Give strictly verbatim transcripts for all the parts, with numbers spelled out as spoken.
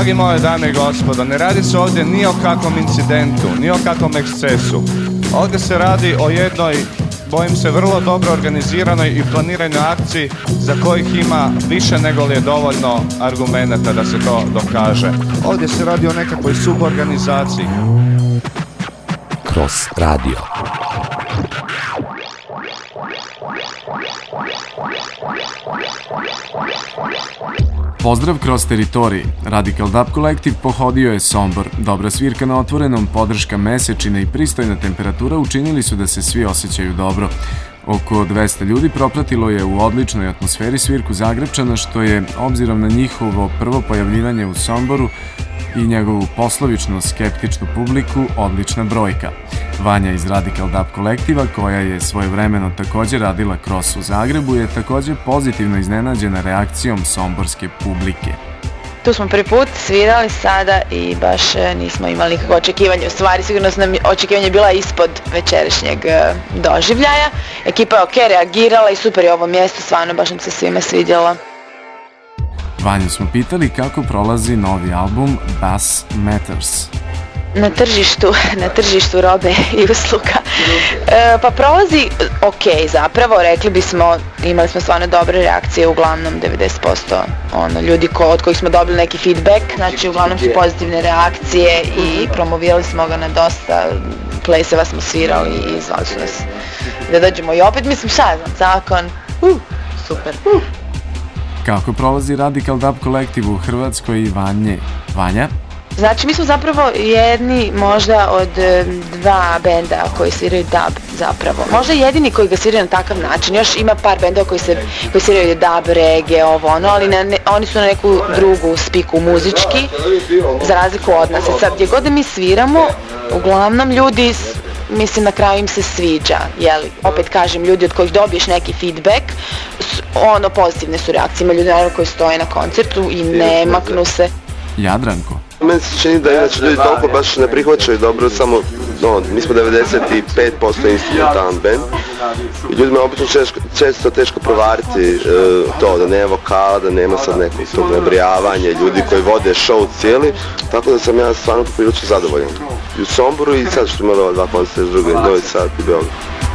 Dragi moje dame i gospodo, ne radi se ovdje ni o kakvom incidentu, ni o kakvom ekscesu. Ovdje se radi o jednoj, bojim se, vrlo dobro organiziranoj i planiranoj akciji za kojih ima više nego li je dovoljno argumenata da se to dokaže. Ovdje se radi o nekakvoj suborganizaciji. Kroz radio. Pozdrav kroz teritoriji. Radical Dub Collective pohodio je Sombor. Dobra svirka na otvorenom, podrška mesečina i pristojna temperatura učinili su da se svi osjećaju dobro. Oko dvesta ljudi propratilo je u odličnoj atmosferi svirku Zagrepčana, što je, obzirom na njihovo prvo pojavljivanje u Somboru i njegovu poslovično skeptičnu publiku, odlična brojka. Vanja iz Radical Dub Collectiva, koja je svojevremeno također radila Cross u Zagrebu, je također pozitivno iznenađena reakcijom somborske publike. Tu smo prvi put svirali sada i baš nismo imali nikakve očekivanje. U stvari, sigurno su nam očekivanje bila ispod večerašnjeg doživljaja. Ekipa je ok reagirala i super je ovo mjesto, stvarno baš nam se svima svidjelo. Vanju smo pitali kako prolazi novi album Bass Matters. Na tržištu, na tržištu robe i usluga. E, pa prolazi ok zapravo, rekli bismo, imali smo stvarno dobre reakcije, uglavnom devedeset posto ono, ljudi ko, od kojih smo dobili neki feedback, znači uglavnom su pozitivne reakcije i promovirali smo ga na dosta pleseva, smo svirali i zvali su nas da dođemo i opet, mislim šta znam, zakon, uh, super. Uh. Kako prolazi Radical Dub Collective u Hrvatskoj i Vanje? Vanja? Znači, mi smo zapravo jedni možda od dva benda koji sviraju dub zapravo. Možda jedini koji ga sviraju na takav način. Još ima par benda koji, se, koji sviraju dub, reggae, ovo ono, ali na ne, oni su na neku drugu spiku muzički, za razliku od nas. E sad, gdje god da mi sviramo, uglavnom ljudi, mislim, na kraju im se sviđa, jeli? Opet kažem, ljudi od kojih dobiješ neki feedback, ono, pozitivne su reakcije. Ima ljudi naravno koji stoje na koncertu i ne maknu se. Jadranko. Meni se čini da inače ljudi toliko baš ne prihvaćaju dobro, samo, no, mi smo devedeset pet posto instrumentalan band i ljudima je obično često, često teško provariti uh, to, da nema vokala, da nema sad nekog tog nabrijavanja, ljudi koji vode show cijeli, tako da sam ja stvarno poprilično zadovoljan. I u Somboru i sad što imali ova dva koncerta, druge, Novi Sad i Beograd.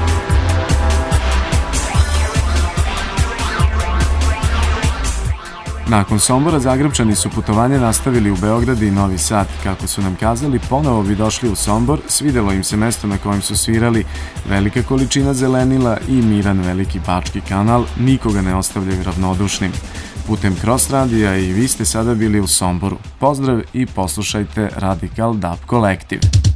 Nakon Sombora, Zagrepčani su putovanje nastavili u Beograd i Novi Sad. Kako su nam kazali, ponovo bi došli u Sombor, svidjelo im se mesto na kojem su svirali, velika količina zelenila i miran veliki Bački kanal, nikoga ne ostavljaju ravnodušnim. Putem Cross radija i vi ste sada bili u Somboru. Pozdrav i poslušajte Radical Dub Collective.